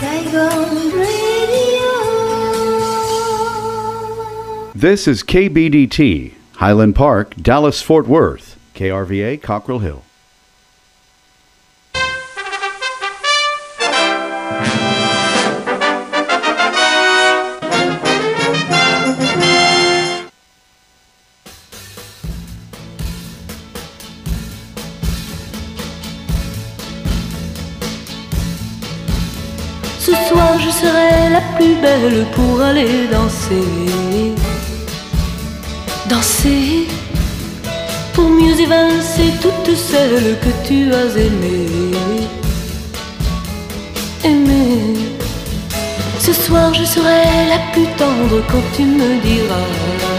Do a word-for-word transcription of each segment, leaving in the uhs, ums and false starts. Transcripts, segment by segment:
Saigon Radio. This is K B D T, Highland Park, Dallas, Fort Worth, K R V A, Cockrell Hill. Ce soir je serai la plus belle pour aller danser. Danser pour mieux évincer toutes celles que tu as aimées. Aimer. Ce soir je serai la plus tendre quand tu me diras.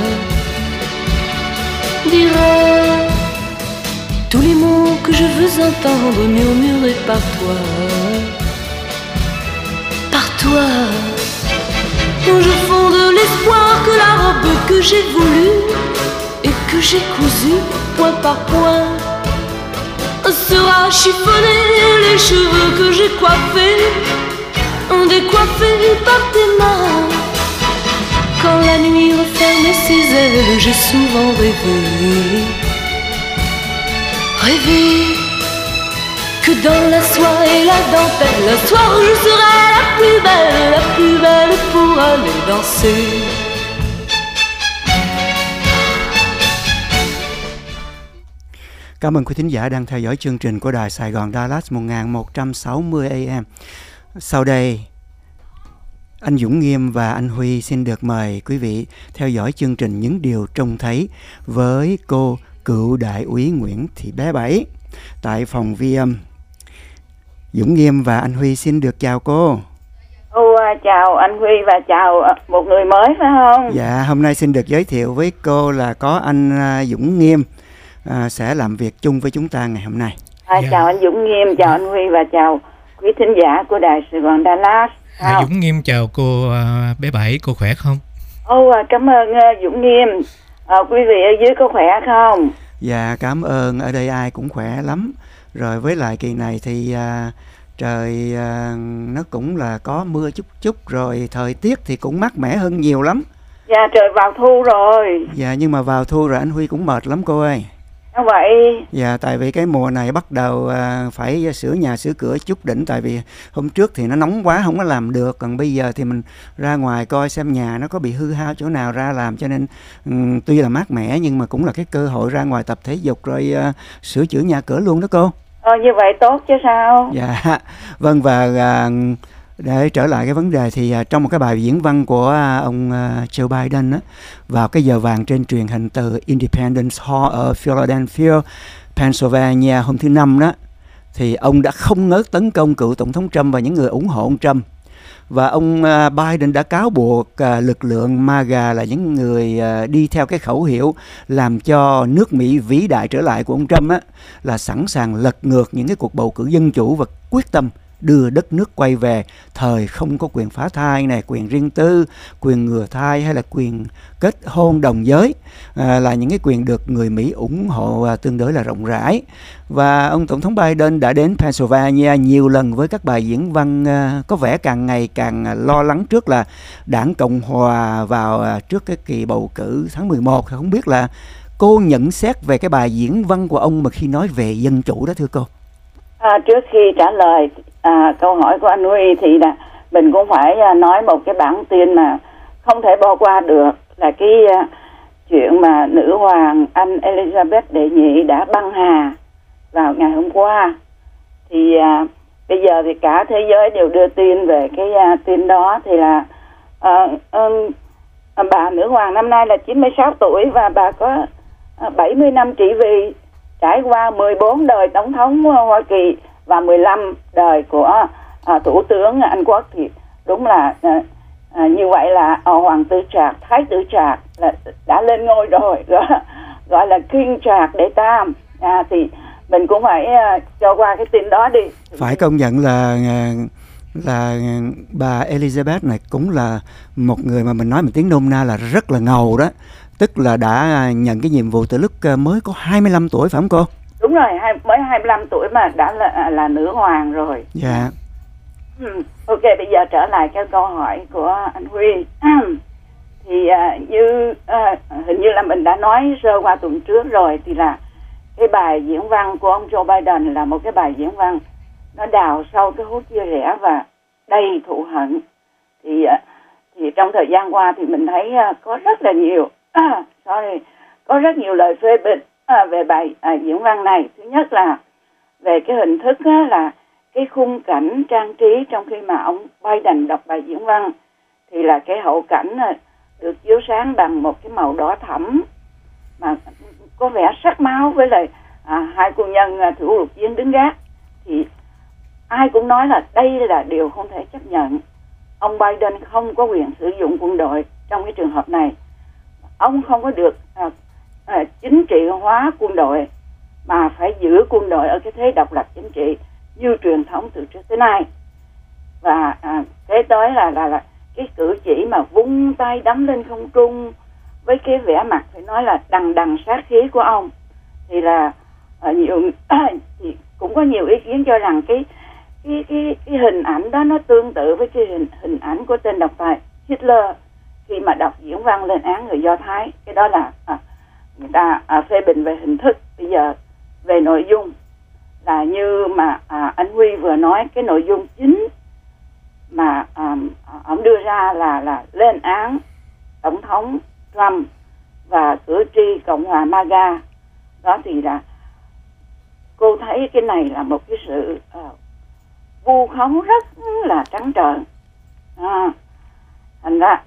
Diras tous les mots que je veux entendre murmurés par toi. Toi, je fonde l'espoir que la robe que j'ai voulue et que j'ai cousue point par point sera chiffonnée, les cheveux que j'ai coiffés, décoiffés par tes mains. Quand la nuit referme ses ailes, j'ai souvent rêvé, rêvé que dans la soie et la dentelle, un soir je serai la plus belle, la plus belle pour aller danser. Cảm ơn quý thính giả đang theo dõi chương trình của Đài Sài Gòn Dallas một nghìn một trăm sáu mươi A M. Sau đây, anh Dũng Nghiêm và anh Huy xin được mời quý vị theo dõi chương trình Những Điều Trông Thấy với cô cựu đại úy Nguyễn Thị Bé Bảy tại phòng vi âm. Dũng Nghiêm và anh Huy xin được chào cô. Ô, chào anh Huy và chào một người mới phải không? Dạ, hôm nay xin được giới thiệu với cô là có anh Dũng Nghiêm à, sẽ làm việc chung với chúng ta ngày hôm nay. À, dạ. Chào anh Dũng Nghiêm, chào anh Huy và chào quý thính giả của Đài Sài Gòn Dallas. À, Dũng Nghiêm chào cô uh, Bé Bảy, cô khỏe không? Ô, cảm ơn uh, Dũng Nghiêm. À, quý vị ở dưới có khỏe không? Dạ, cảm ơn, ở đây ai cũng khỏe lắm. Rồi với lại kỳ này thì à, trời à, nó cũng là có mưa chút chút, rồi thời tiết thì cũng mát mẻ hơn nhiều lắm. Dạ, trời vào thu rồi. Dạ, nhưng mà vào thu rồi anh Huy cũng mệt lắm cô ơi. Sao vậy? Dạ, tại vì cái mùa này bắt đầu à, phải sửa nhà sửa cửa chút đỉnh. Tại vì hôm trước thì nó nóng quá không có làm được. Còn bây giờ thì mình ra ngoài coi xem nhà nó có bị hư hao chỗ nào ra làm. Cho nên um, tuy là mát mẻ nhưng mà cũng là cái cơ hội ra ngoài tập thể dục rồi uh, sửa chữa nhà cửa luôn đó cô. Ờ, như vậy tốt chứ sao? Dạ, vâng, và uh, để trở lại cái vấn đề thì uh, trong một cái bài diễn văn của uh, ông uh, Joe Biden á, vào cái giờ vàng trên truyền hình từ Independence Hall ở Philadelphia, Pennsylvania hôm thứ Năm đó, thì ông đã không ngớt tấn công cựu Tổng thống Trump và những người ủng hộ ông Trump. Và ông uh, Biden đã cáo buộc uh, lực lượng MAGA là những người uh, đi theo cái khẩu hiệu làm cho nước Mỹ vĩ đại trở lại của ông Trump á, là sẵn sàng lật ngược những cái cuộc bầu cử dân chủ và quyết tâm đưa đất nước quay về thời không có quyền phá thai này, quyền riêng tư, quyền ngừa thai hay là quyền kết hôn đồng giới, à, là những cái quyền được người Mỹ ủng hộ à, tương đối là rộng rãi. Và ông Tổng thống Biden đã đến Pennsylvania nhiều lần với các bài diễn văn à, có vẻ càng ngày càng à, lo lắng trước là đảng Cộng Hòa vào à, trước cái kỳ bầu cử tháng mười một. Không biết là cô nhận xét về cái bài diễn văn của ông mà khi nói về dân chủ đó thưa cô? À, trước khi trả lời à, câu hỏi của anh Huy thì là mình cũng phải à, nói một cái bản tin mà không thể bỏ qua được, là cái à, chuyện mà nữ hoàng Anh Elizabeth đệ nhị đã băng hà vào ngày hôm qua. Thì à, bây giờ thì cả thế giới đều đưa tin về cái à, tin đó. Thì là à, à, bà nữ hoàng năm nay là chín mươi sáu tuổi và bà có à, bảy mươi năm trị vì, trải qua mười bốn đời tổng thống Hoa Kỳ và mười lăm đời của à, thủ tướng Anh Quốc. Thì đúng là à, à, như vậy là à, hoàng tử Trạc, thái tử Trạc là đã lên ngôi rồi, gọi, gọi là King Trạc đệ tam. À, thì mình cũng phải à, cho qua cái tin đó đi. Phải công nhận là là bà Elizabeth này cũng là một người mà mình nói một tiếng nôm na là rất là ngầu đó. Tức là đã nhận cái nhiệm vụ từ lúc mới có hai mươi lăm tuổi phải không cô? Đúng rồi, hai, mới hai mươi lăm tuổi mà đã là, là nữ hoàng rồi. Dạ. Ừ, ok, Ok, bây giờ trở lại cái câu hỏi của anh Huy. Thì uh, như uh, hình như là mình đã nói sơ qua tuần trước rồi, thì là cái bài diễn văn của ông Joe Biden là một cái bài diễn văn nó đào sâu cái hố chia rẽ và đầy thù hận. Thì uh, thì trong thời gian qua thì mình thấy uh, có rất là nhiều uh, sorry có rất nhiều lời phê bình uh, về bài uh, diễn văn này. Thứ nhất là về cái hình thức uh, là cái khung cảnh trang trí trong khi mà ông Biden đọc bài diễn văn, thì là cái hậu cảnh uh, được chiếu sáng bằng một cái màu đỏ thẫm mà có vẻ sắc máu, với lại à, hai quân nhân à, thủy lục chiến đứng gác. Thì ai cũng nói là đây là điều không thể chấp nhận. Ông Biden không có quyền sử dụng quân đội trong cái trường hợp này. Ông không có được à, à, chính trị hóa quân đội, mà phải giữ quân đội ở cái thế độc lập chính trị như truyền thống từ trước tới nay. Và à, kế tới là, là là cái cử chỉ mà vung tay đấm lên không trung với cái vẻ mặt phải nói là đằng đằng sát khí của ông, thì là à, nhiều à, thì cũng có nhiều ý kiến cho rằng cái cái cái cái hình ảnh đó nó tương tự với cái hình hình ảnh của tên độc tài Hitler khi mà đọc diễn văn lên án người Do Thái. Cái đó là à, người ta à, phê bình về hình thức. Bây giờ về nội dung là như mà à, anh Huy vừa nói, cái nội dung chính mà à, ông đưa ra là là lên án tổng thống Trump và cử tri Cộng hòa MAGA. Đó thì là cô thấy cái này là một cái sự uh, vu khống rất là trắng trợn. À, thành ra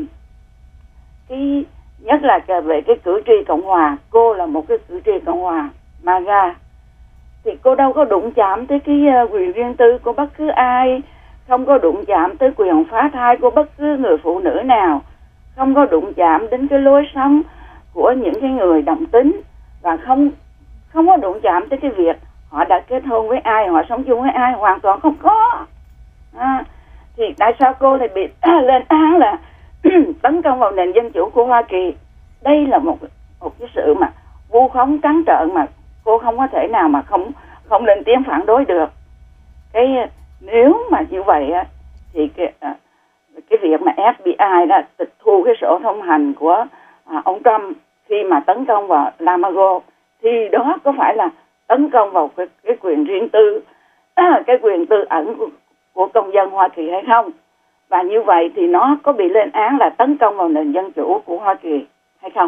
cái nhất là về cái cử tri Cộng hòa, cô là một cái cử tri Cộng hòa MAGA, thì cô đâu có đụng chạm tới cái uh, quyền riêng tư của bất cứ ai, không có đụng chạm tới quyền phá thai của bất cứ người phụ nữ nào, không có đụng chạm đến cái lối sống của những cái người đồng tính, và không không có đụng chạm tới cái việc họ đã kết hôn với ai, họ sống chung với ai, hoàn toàn không có. À, thì tại sao cô lại bị lên án là tấn công vào nền dân chủ của Hoa Kỳ? Đây là một một cái sự mà vu khống trắng trợn mà cô không có thể nào mà không không lên tiếng phản đối được. Cái nếu mà như vậy á, thì cái cái việc mà ép bê i đã tịch thu cái sổ thông hành của à, ông Trump khi mà tấn công vào Mar-a-Lago, thì đó có phải là tấn công vào cái, cái quyền riêng tư, à, cái quyền tư ẩn của, của công dân Hoa Kỳ hay không? Và như vậy thì nó có bị lên án là tấn công vào nền dân chủ của Hoa Kỳ hay không?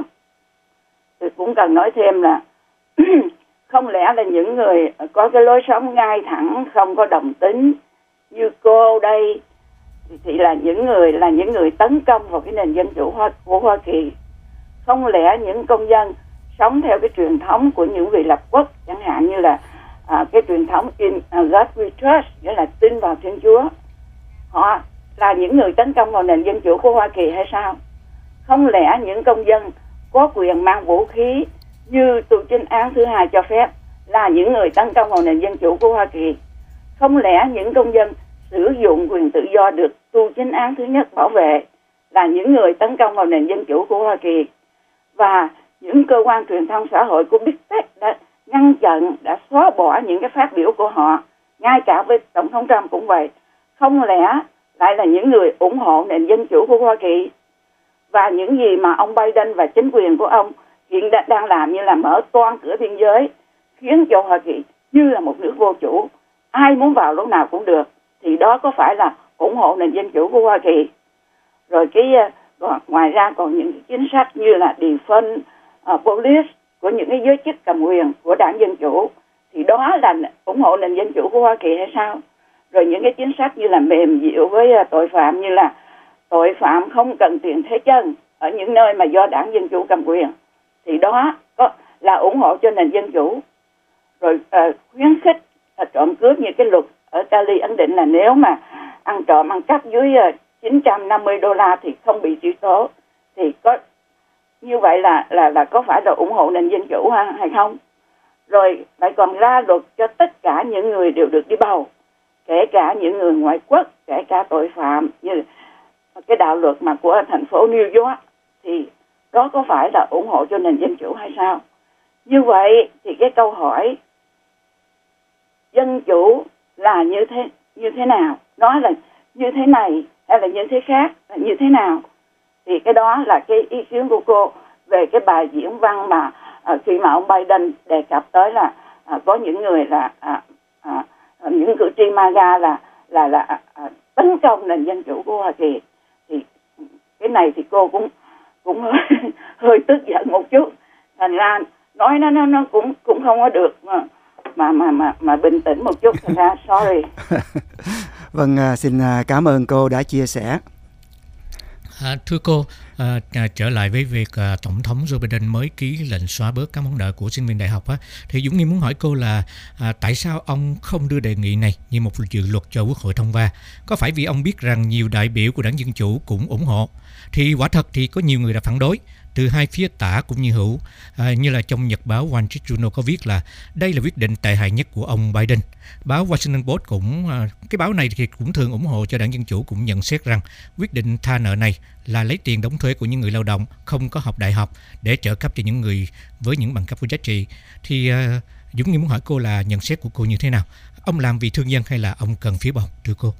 Tôi cũng cần nói thêm là không lẽ là những người có cái lối sống ngay thẳng, không có đồng tính như cô đây, thì là những người là những người tấn công vào cái nền dân chủ Hoa, của Hoa Kỳ? Không lẽ những công dân sống theo cái truyền thống của những vị lập quốc, chẳng hạn như là à, cái truyền thống in uh, God we trust, nghĩa là tin vào Thiên Chúa, họ là những người tấn công vào nền dân chủ của Hoa Kỳ hay sao? Không lẽ những công dân có quyền mang vũ khí như tù chính án thứ hai cho phép là những người tấn công vào nền dân chủ của Hoa Kỳ? Không lẽ những công dân sử dụng quyền tự do được tù chính án thứ nhất bảo vệ là những người tấn công vào nền dân chủ của Hoa Kỳ? Và những cơ quan truyền thông xã hội của Big Tech đã ngăn chặn, đã xóa bỏ những cái phát biểu của họ, ngay cả với Tổng thống Trump cũng vậy. Không lẽ lại là những người ủng hộ nền dân chủ của Hoa Kỳ? Và những gì mà ông Biden và chính quyền của ông hiện đang làm như là mở toang cửa biên giới, khiến cho Hoa Kỳ như là một nước vô chủ, ai muốn vào lúc nào cũng được, thì đó có phải là ủng hộ nền dân chủ của Hoa Kỳ? Rồi cái ngoài ra còn những chính sách như là defund uh, police của những cái giới chức cầm quyền của đảng Dân Chủ, thì đó là ủng hộ nền dân chủ của Hoa Kỳ hay sao? Rồi những cái chính sách như là mềm dịu với uh, tội phạm, như là tội phạm không cần tiền thế chân ở những nơi mà do đảng Dân Chủ cầm quyền, thì đó có là ủng hộ cho nền dân chủ. Rồi uh, khuyến khích uh, trộm cướp, như cái luật ở Cali ấn định là nếu mà ăn trộm ăn cắp dưới uh, chín trăm năm mươi đô la thì không bị truy tố, thì có như vậy là là là có phải là ủng hộ nền dân chủ ha, hay không? Rồi lại còn ra luật cho tất cả những người đều được đi bầu, kể cả những người ngoại quốc, kể cả tội phạm, như cái đạo luật mà của thành phố New York, thì đó có phải là ủng hộ cho nền dân chủ hay sao? Như vậy thì cái câu hỏi dân chủ là như thế như thế nào? Nó là như thế này hay là như thế khác, là như thế nào. Thì cái đó là cái ý kiến của cô về cái bài diễn văn mà à, khi mà ông Biden đề cập tới là à, có những người là à, à, những cử tri MAGA là là là à, tấn công nền dân chủ của Hoa Kỳ. Thì cái này thì cô cũng cũng hơi, hơi tức giận một chút, thành ra nói nó nó nó cũng cũng không có được mà mà mà mà, mà bình tĩnh một chút, thành ra sorry. Vâng, à, xin à, cảm ơn cô đã chia sẻ. À, thưa cô, à, à, trở lại với việc à, Tổng thống Joe Biden mới ký lệnh xóa bớt các món nợ của sinh viên đại học á, thì Dũng Nghi muốn hỏi cô là à, tại sao ông không đưa đề nghị này như một dự luật cho Quốc hội thông qua? Có phải vì ông biết rằng nhiều đại biểu của Đảng Dân Chủ cũng ủng hộ? Thì quả thật thì có nhiều người đã phản đối, từ hai phía tả cũng như hữu, à, như là trong nhật báo Wall Street Journal có viết là đây là quyết định tệ hại nhất của ông Biden. Báo Washington Post cũng, à, cái báo này thì cũng thường ủng hộ cho Đảng Dân Chủ, cũng nhận xét rằng quyết định tha nợ này là lấy tiền đóng thuế của những người lao động không có học đại học để trợ cấp cho những người với những bằng cấp có giá trị. Thì à, Dũng Nghi muốn hỏi cô là nhận xét của cô như thế nào? Ông làm vì thương nhân hay là ông cần phiếu bầu, thưa cô?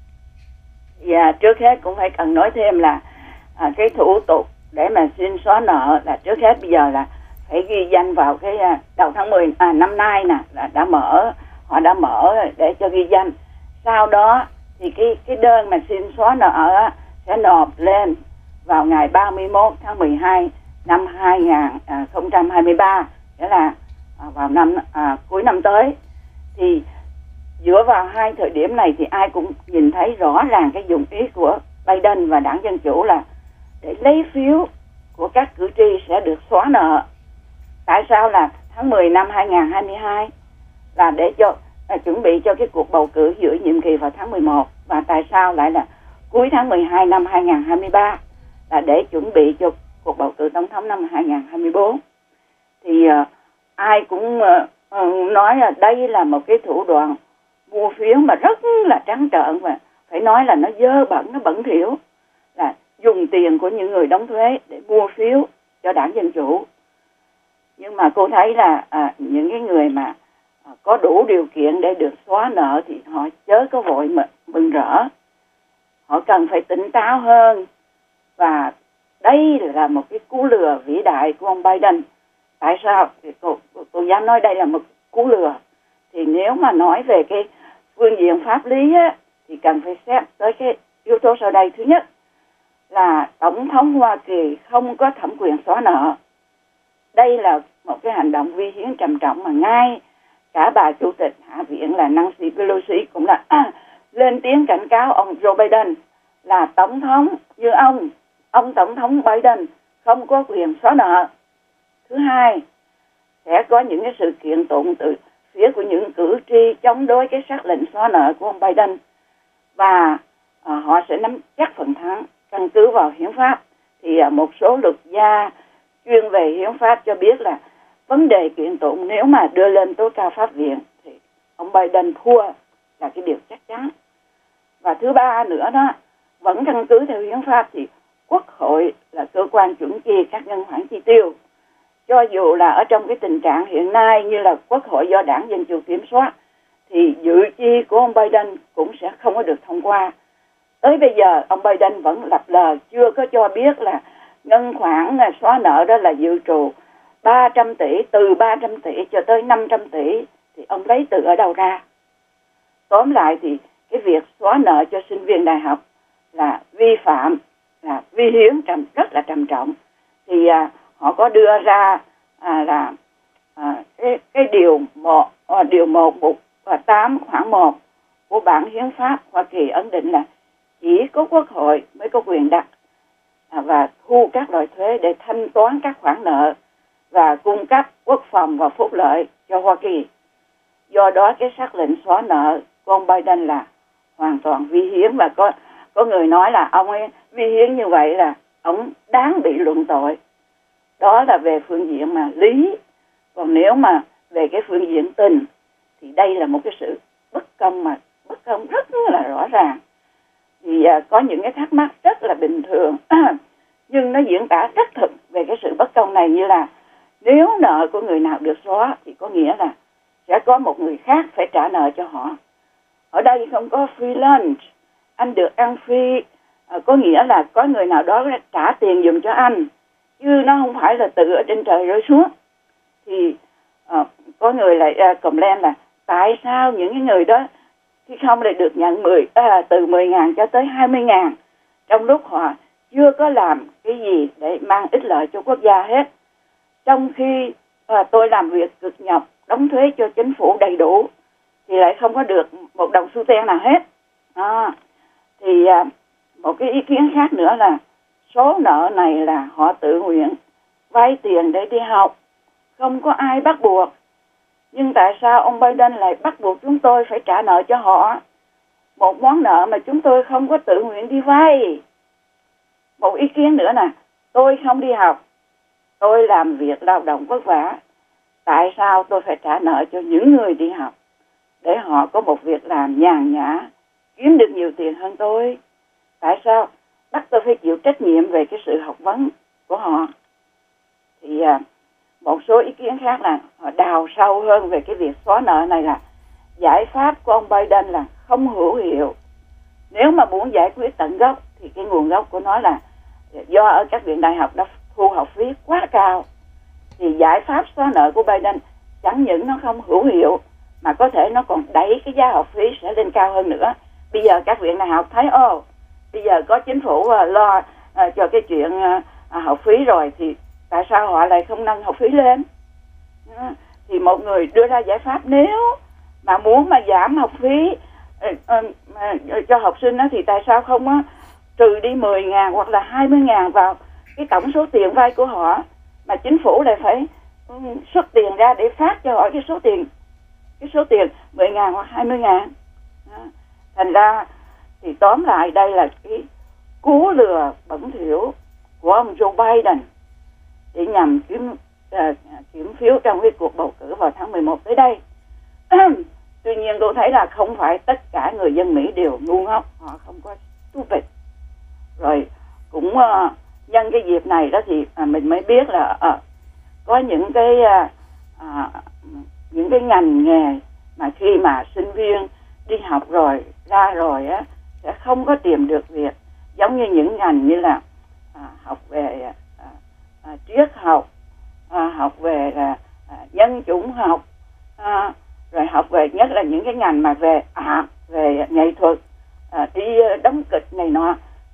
Dạ, trước hết cũng phải cần nói thêm là à, cái thủ tục để mà xin xóa nợ là trước hết bây giờ là phải ghi danh vào cái đầu tháng mười à, năm nay nè, là đã mở, họ đã mở để cho ghi danh. Sau đó thì cái cái đơn mà xin xóa nợ á, sẽ nộp lên vào ngày ba mươi mốt tháng mười hai năm hai không hai ba, nghĩa là à, vào năm à, cuối năm tới. Thì dựa vào hai thời điểm này thì ai cũng nhìn thấy rõ ràng cái dụng ý của Biden và Đảng Dân Chủ là để lấy phiếu của các cử tri sẽ được xóa nợ. Tại sao là tháng mười năm hai không hai hai? Là để cho là chuẩn bị cho cái cuộc bầu cử giữa nhiệm kỳ vào tháng mười một. Và tại sao lại là cuối tháng mười hai năm hai không hai ba? Là để chuẩn bị cho cuộc bầu cử tổng thống năm hai không hai tư. Thì uh, ai cũng uh, uh, nói là đây là một cái thủ đoạn mua phiếu mà rất là trắng trợn, và phải nói là nó dơ bẩn, nó bẩn thỉu, là dùng tiền của những người đóng thuế để mua phiếu cho Đảng Dân Chủ. Nhưng mà cô thấy là à, những cái người mà à, có đủ điều kiện để được xóa nợ thì họ chớ có vội mà mừng rỡ. Họ cần phải tỉnh táo hơn. Và đây là một cái cú lừa vĩ đại của ông Biden. Tại sao? Thì cô, cô, cô dám nói đây là một cú lừa. Thì nếu mà nói về cái phương diện pháp lý á, thì cần phải xét tới cái yếu tố sau đây. Thứ nhất là Tổng thống Hoa Kỳ không có thẩm quyền xóa nợ. Đây là một cái hành động vi hiến trầm trọng mà ngay cả bà Chủ tịch Hạ viện là Nancy Pelosi cũng là à, lên tiếng cảnh cáo ông Joe Biden là Tổng thống như ông, ông Tổng thống Biden không có quyền xóa nợ. Thứ hai, sẽ có những cái sự kiện tụng từ phía của những cử tri chống đối cái sắc lệnh xóa nợ của ông Biden, và à, họ sẽ nắm chắc phần thắng căn cứ vào hiến pháp. Thì à, một số luật gia chuyên về hiến pháp cho biết là vấn đề kiện tụng nếu mà đưa lên tố cao pháp viện thì ông Biden thua là cái điều chắc chắn. Và thứ ba nữa đó, vẫn căn cứ theo hiến pháp thì Quốc hội là cơ quan chuẩn chi các ngân khoản chi tiêu. Cho dù là ở trong cái tình trạng hiện nay như là Quốc hội do Đảng Dân Chủ kiểm soát thì dự chi của ông Biden cũng sẽ không có được thông qua. Tới bây giờ ông Biden vẫn lập lờ chưa có cho biết là ngân khoản xóa nợ đó là dự trù ba trăm tỷ, từ ba trăm tỷ cho tới năm trăm tỷ thì ông lấy từ ở đâu ra. Tóm lại thì cái việc xóa nợ cho sinh viên đại học là vi phạm, là vi hiến trầm, rất là trầm trọng. Thì à, họ có đưa ra à, là à, cái, cái điều một à, điều một mục và tám khoản một của bản hiến pháp Hoa Kỳ ấn định là chỉ có Quốc hội mới có quyền đặt à, và thu các loại thuế để thanh toán các khoản nợ và cung cấp quốc phòng và phúc lợi cho Hoa Kỳ. Do đó cái sắc lệnh xóa nợ của ông Biden là hoàn toàn vi hiến, và có có người nói là ông ấy vi hiến như vậy là ông đáng bị luận tội. Đó là về phương diện mà lý. Còn nếu mà về cái phương diện tình thì đây là một cái sự bất công, mà bất công rất là rõ ràng. Thì à, có những cái thắc mắc rất là bình thường nhưng nó diễn tả rất thực về cái sự bất công này, như là nếu nợ của người nào được xóa thì có nghĩa là sẽ có một người khác phải trả nợ cho họ. Ở đây không có free lunch anh được ăn free, à, có nghĩa là có người nào đó trả tiền giùm cho anh, chứ nó không phải là từ ở trên trời rơi xuống. Thì à, có người lại à, complain là tại sao những cái người đó khi không lại được nhận mười à, từ mười ngàn cho tới hai mươi ngàn, trong lúc họ chưa có làm cái gì để mang ích lợi cho quốc gia hết. Trong khi à, tôi làm việc cực nhọc, đóng thuế cho chính phủ đầy đủ, thì lại không có được một đồng xu ten nào hết. À, thì à, một cái ý kiến khác nữa là số nợ này là họ tự nguyện vay tiền để đi học, không có ai bắt buộc. Nhưng tại sao ông Biden lại bắt buộc chúng tôi phải trả nợ cho họ một món nợ mà chúng tôi không có tự nguyện đi vay? Một ý kiến nữa nè, tôi không đi học, tôi làm việc lao động vất vả, tại sao tôi phải trả nợ cho những người đi học để họ có một việc làm nhàn nhã, kiếm được nhiều tiền hơn tôi? Tại sao bắt tôi phải chịu trách nhiệm về cái sự học vấn của họ? Thì à, một số ý kiến khác là họ đào sâu hơn về cái việc xóa nợ này, là giải pháp của ông Biden là không hữu hiệu. Nếu mà muốn giải quyết tận gốc thì cái nguồn gốc của nó là do ở các viện đại học đã thu học phí quá cao. Thì giải pháp xóa nợ của Biden chẳng những nó không hữu hiệu mà có thể nó còn đẩy cái giá học phí sẽ lên cao hơn nữa. Bây giờ các viện đại học thấy ô, bây giờ có chính phủ uh, lo uh, cho cái chuyện uh, uh, học phí rồi, thì tại sao họ lại không nâng học phí lên? Uh, thì một người đưa ra giải pháp, nếu mà muốn mà giảm học phí uh, uh, uh, cho học sinh đó, thì tại sao không uh, trừ đi mười ngàn hoặc là hai mươi ngàn vào cái tổng số tiền vay của họ, mà chính phủ lại phải um, xuất tiền ra để phát cho họ cái số tiền cái số tiền mười ngàn hoặc hai mươi ngàn. Uh, thành ra thì tóm lại đây là cái cú lừa bẩn thỉu của ông Joe Biden để nhằm kiếm uh, kiểm phiếu trong cái cuộc bầu cử vào tháng mười một tới đây. Tuy nhiên tôi thấy là không phải tất cả người dân Mỹ đều ngu ngốc, họ không có stupid. Rồi cũng uh, nhân cái dịp này đó thì uh, mình mới biết là uh, có những cái uh, uh, những cái ngành nghề mà khi mà sinh viên đi học rồi ra rồi á sẽ không có tìm được việc, giống như những ngành như là à, học về à, à, triết học, à, học về à, à, nhân chủng học, à, rồi học về nhất là những cái ngành mà về à, về nghệ thuật, à, đi đóng kịch này nọ.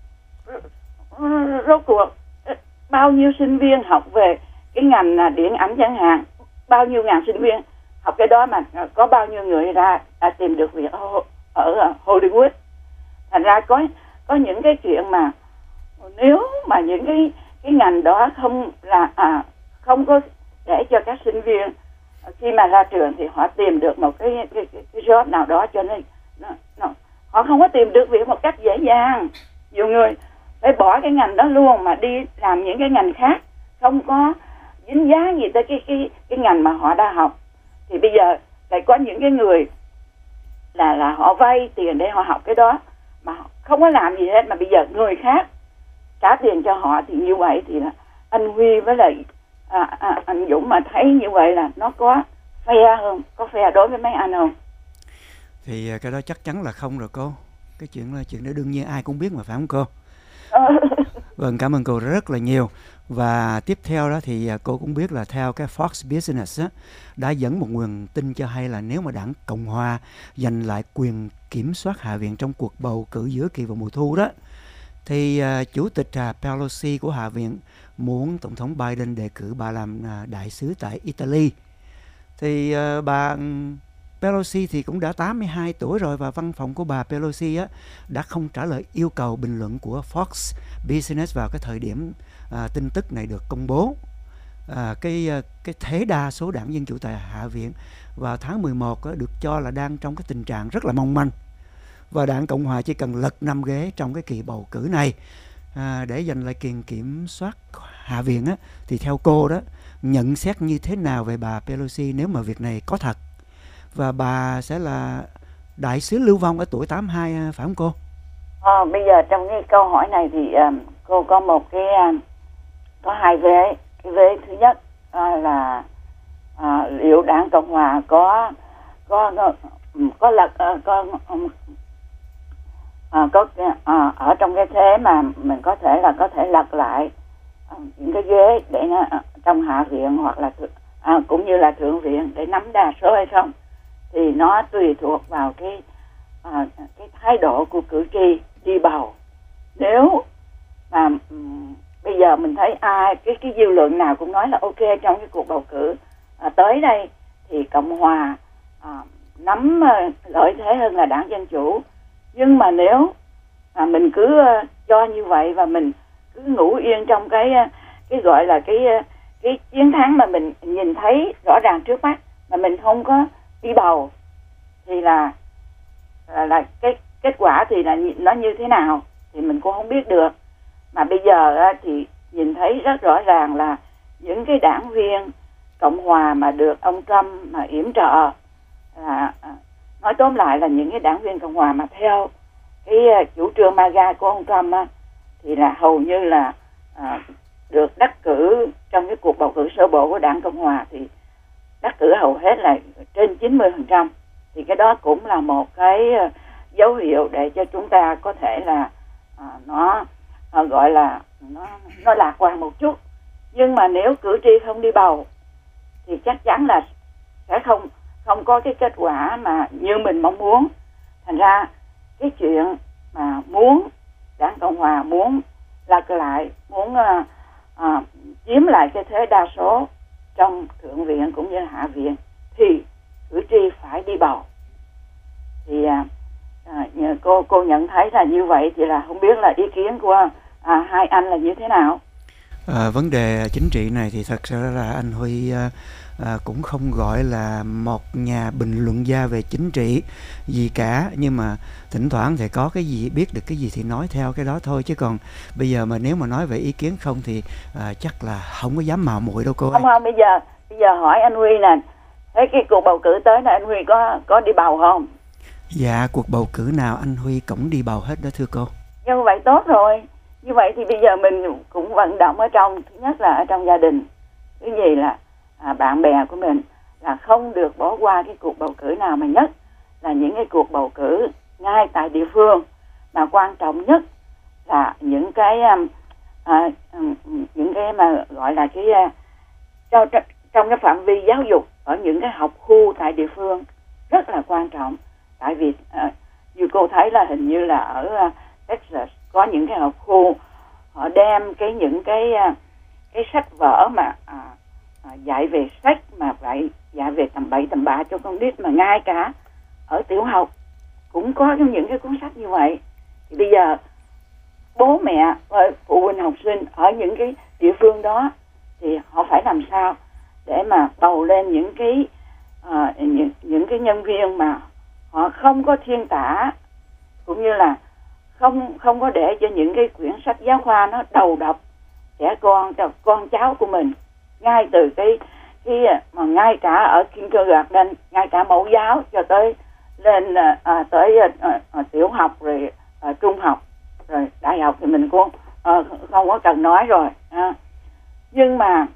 Rốt cuộc bao nhiêu sinh viên học về cái ngành điện ảnh chẳng hạn, bao nhiêu ngàn sinh viên học cái đó mà có bao nhiêu người ra đã tìm được việc ở, ở Hollywood. Thành ra có có những cái chuyện mà nếu mà những cái cái ngành đó không là à, không có để cho các sinh viên khi mà ra trường thì họ tìm được một cái cái, cái, cái job nào đó, cho nên nó, nó, họ không có tìm được việc một cách dễ dàng. Nhiều người phải bỏ cái ngành đó luôn mà đi làm những cái ngành khác, không có dính dáng gì tới cái cái cái ngành mà họ đã học. Thì bây giờ lại có những cái người là là họ vay tiền để họ học cái đó mà không có làm gì hết, mà bây giờ người khác trả tiền cho họ. Thì như vậy thì là anh Huy với lại à, à, anh Dũng mà thấy như vậy là nó có fair không, có fair đối với mấy anh không? Thì cái đó chắc chắn là không rồi cô. Cái chuyện là chuyện đó đương nhiên ai cũng biết mà, phải không cô? Vâng, cảm ơn cô rất là nhiều. Và tiếp theo đó thì cô cũng biết là theo cái Fox Business á, đã dẫn một nguồn tin cho hay là nếu mà đảng Cộng Hòa giành lại quyền kiểm soát Hạ viện trong cuộc bầu cử giữa kỳ vào mùa thu đó, thì uh, Chủ tịch uh, Pelosi của Hạ viện muốn Tổng thống Biden đề cử bà làm uh, đại sứ tại Italy. Thì uh, bà Pelosi thì cũng đã tám mươi hai tuổi rồi, và văn phòng của bà Pelosi á, đã không trả lời yêu cầu bình luận của Fox Business vào cái thời điểm à, tin tức này được công bố. À, cái cái thế đa số đảng Dân Chủ tại Hạ viện vào tháng mười một á, được cho là đang trong cái tình trạng rất là mong manh, và đảng Cộng Hòa chỉ cần lật năm ghế trong cái kỳ bầu cử này à, để giành lại quyền kiểm soát Hạ viện á. Thì theo cô đó, nhận xét như thế nào về bà Pelosi nếu mà việc này có thật, và bà sẽ là đại sứ lưu vong ở tuổi tám mươi hai, phải không cô? À, bây giờ trong cái câu hỏi này thì um, cô có một cái um, có hai vế. Cái vế thứ nhất uh, là uh, liệu đảng Cộng Hòa có có có, có lật uh, có um, à, có à, ở trong cái thế mà mình có thể là có thể lật lại à, những cái ghế để nó à, trong hạ viện hoặc là à, cũng như là thượng viện để nắm đa số hay không, thì nó tùy thuộc vào cái à, cái thái độ của cử tri đi bầu. Nếu mà um, bây giờ mình thấy ai cái cái dư luận nào cũng nói là ok, trong cái cuộc bầu cử à, tới đây thì Cộng hòa à, nắm à, lợi thế hơn là Đảng Dân Chủ. Nhưng mà nếu à, mình cứ uh, cho như vậy và mình cứ ngủ yên trong cái uh, cái gọi là cái uh, cái chiến thắng mà mình nhìn thấy rõ ràng trước mắt mà mình không có đi bầu, thì là là, là cái kết quả thì là nó như thế nào thì mình cũng không biết được. Mà bây giờ uh, thì nhìn thấy rất rõ ràng là những cái đảng viên Cộng hòa mà được ông Trump mà yểm trợ, là uh, nói tóm lại là những cái đảng viên Cộng hòa mà theo cái uh, chủ trương MAGA của ông Trump uh, thì là hầu như là uh, được đắc cử trong cái cuộc bầu cử sơ bộ của Đảng Cộng hòa thì đắc cử hầu hết là trên chín mươi phần trăm. Thì cái đó cũng là một cái uh, dấu hiệu để cho chúng ta có thể là uh, nó uh, gọi là nó, nó lạc quan một chút. Nhưng mà nếu cử tri không đi bầu thì chắc chắn là sẽ không không có cái kết quả mà như mình mong muốn. Thành ra cái chuyện mà muốn Đảng Cộng hòa muốn lật lại, muốn uh, uh, chiếm lại cái thế đa số trong thượng viện cũng như hạ viện thì cử tri phải đi bầu. Thì uh, uh, cô cô nhận thấy là như vậy, thì là không biết là ý kiến của uh, hai anh là như thế nào? À, vấn đề chính trị này thì thật sự là anh Huy à, à, cũng không gọi là một nhà bình luận gia về chính trị gì cả, nhưng mà thỉnh thoảng thì có cái gì biết được cái gì thì nói theo cái đó thôi, chứ còn bây giờ mà nếu mà nói về ý kiến không thì à, chắc là không có dám mạo muội đâu cô ơi. Không không, bây giờ bây giờ hỏi anh Huy nè, thấy cái cuộc bầu cử tới này anh Huy có có đi bầu không? Dạ, cuộc bầu cử nào anh Huy cũng đi bầu hết đó thưa cô. Như vậy tốt rồi. Như vậy thì bây giờ mình cũng vận động ở trong, thứ nhất là ở trong gia đình, thứ gì là à, bạn bè của mình là không được bỏ qua cái cuộc bầu cử nào, mà nhất là những cái cuộc bầu cử ngay tại địa phương, mà quan trọng nhất là những cái um, à, um, những cái mà gọi là cái uh, trong, trong cái phạm vi giáo dục ở những cái học khu tại địa phương rất là quan trọng. Tại vì uh, như cô thấy là hình như là ở uh, Texas có những cái học khu họ đem cái những cái cái sách vở mà à, à, dạy về sách mà phải dạy về tầm bậy tầm bạ cho con nít, mà ngay cả ở tiểu học cũng có những cái cuốn sách như vậy. Thì bây giờ bố mẹ phụ huynh học sinh ở những cái địa phương đó thì họ phải làm sao để mà bầu lên những cái à, những những cái nhân viên mà họ không có thiên tả, cũng như là không không có để cho những cái quyển sách giáo khoa nó đầu độc trẻ con, cho con cháu của mình, ngay từ cái cái mà ngay cả ở kindergarten, ngay cả mẫu giáo cho tới lên à, tới à, à, tiểu học rồi à, trung học rồi đại học thì mình cũng à, không có cần nói rồi. À. Nhưng mà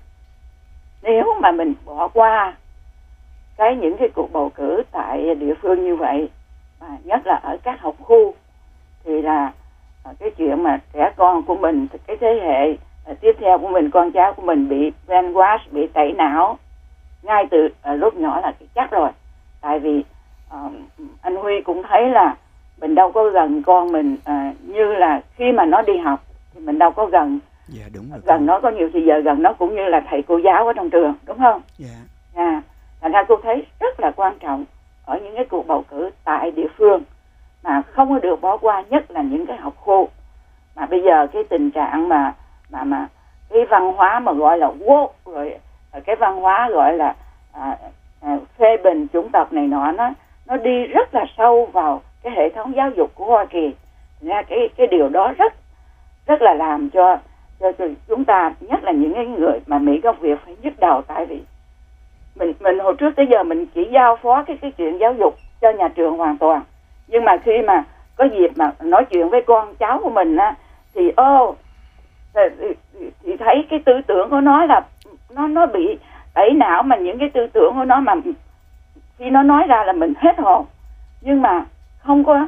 nếu mà mình bỏ qua cái những cái cuộc bầu cử tại địa phương như vậy, mà nhất là ở các học khu, thì là cái chuyện mà trẻ con của mình, cái thế hệ tiếp theo của mình, con cháu của mình bị brainwash, bị tẩy não ngay từ uh, lúc nhỏ là chắc rồi. Tại vì uh, anh Huy cũng thấy là mình đâu có gần con mình uh, như là khi mà nó đi học thì mình đâu có gần. Dạ, đúng rồi. Gần nó có nhiều thì giờ gần nó cũng như là thầy cô giáo ở trong trường, đúng không? Dạ. À, thành ra cô thấy rất là quan trọng ở những cái cuộc bầu cử tại địa phương mà không có được bỏ qua, nhất là những cái học khu. Mà bây giờ cái tình trạng mà mà mà cái văn hóa mà gọi là woke, rồi cái văn hóa gọi là à, à, phê bình chủng tộc này nọ, nó nó đi rất là sâu vào cái hệ thống giáo dục của Hoa Kỳ. Nha, cái cái điều đó rất rất là làm cho cho chúng ta, nhất là những cái người mà Mỹ gốc Việt, phải nhức đầu. Tại vì mình mình hồi trước tới giờ mình chỉ giao phó cái cái chuyện giáo dục cho nhà trường hoàn toàn, nhưng mà khi mà có dịp mà nói chuyện với con cháu của mình á, thì ô thì, thì, thì thấy cái tư tưởng của nó là nó nó bị tẩy não, mà những cái tư tưởng của nó mà khi nó nói ra là mình hết hồn, nhưng mà không có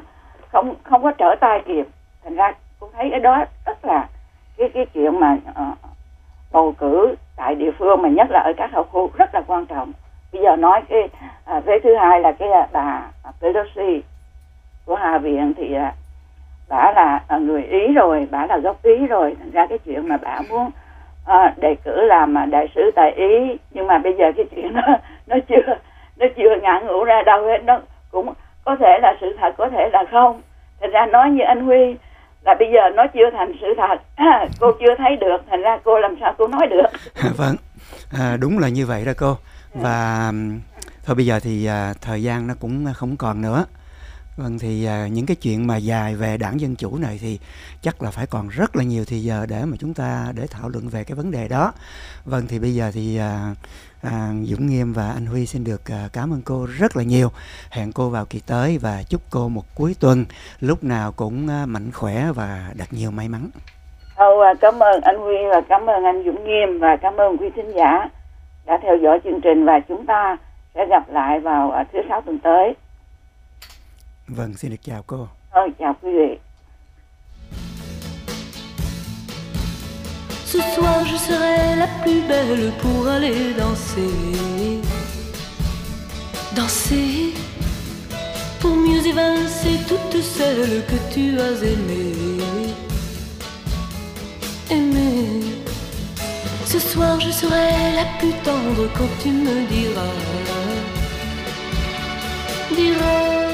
không không có trở tay kịp. Thành ra cô thấy cái đó rất là cái cái chuyện mà uh, bầu cử tại địa phương, mà nhất là ở các học khu rất là quan trọng. Bây giờ nói cái uh, vế thứ hai là cái uh, bà Pelosi của Hạ viện thì uh, bà là uh, người Ý rồi, bà là gốc Ý rồi. Thành ra cái chuyện mà bà muốn uh, đề cử làm uh, đại sứ tại Ý, nhưng mà bây giờ cái chuyện đó nó chưa nó chưa ngã ngũ ra đâu hết. Nó cũng có thể là sự thật, có thể là không. Thành ra nói như anh Huy là bây giờ nó chưa thành sự thật, à, cô chưa thấy được, thành ra cô làm sao cô nói được. Vâng, à, đúng là như vậy đó cô. Và thôi bây giờ thì à, thời gian nó cũng không còn nữa. Vâng, thì à, những cái chuyện mà dài về Đảng Dân Chủ này thì chắc là phải còn rất là nhiều thì giờ để mà chúng ta để thảo luận về cái vấn đề đó. Vâng, thì bây giờ thì à, à, Dũng Nghiêm và anh Huy xin được à, cảm ơn cô rất là nhiều. Hẹn cô vào kỳ tới và chúc cô một cuối tuần lúc nào cũng à, mạnh khỏe và đạt nhiều may mắn. Thôi, cảm ơn anh Huy và cảm ơn anh Dũng Nghiêm và cảm ơn quý thính giả đã theo dõi chương trình, và chúng ta sẽ gặp lại vào à, thứ sáu tuần tới. Vâng, xin được chào cô. Thôi, chào quý vị. Ce soir je serai la plus belle pour aller danser, danser, pour mieux évincer toutes celles que tu as aimées, aimées. Ce soir je serai la plus tendre quand tu me diras, diras.